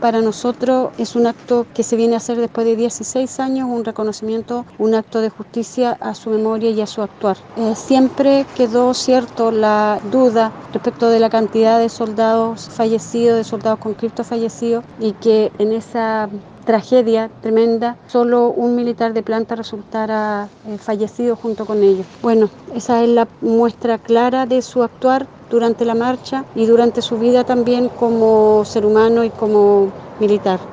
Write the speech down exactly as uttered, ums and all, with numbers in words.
Para nosotros es un acto que se viene a hacer después de dieciséis años, un reconocimiento, un acto de justicia a su memoria y a su actuar. Eh, siempre quedó cierto la duda respecto de la cantidad de soldados fallecidos, de soldados conscriptos fallecidos, y que en esa tragedia tremenda solo un militar de planta resultara eh, fallecido junto con ellos. Bueno, esa es la muestra clara de su actuar durante la marcha y durante su vida también como ser humano y como militar.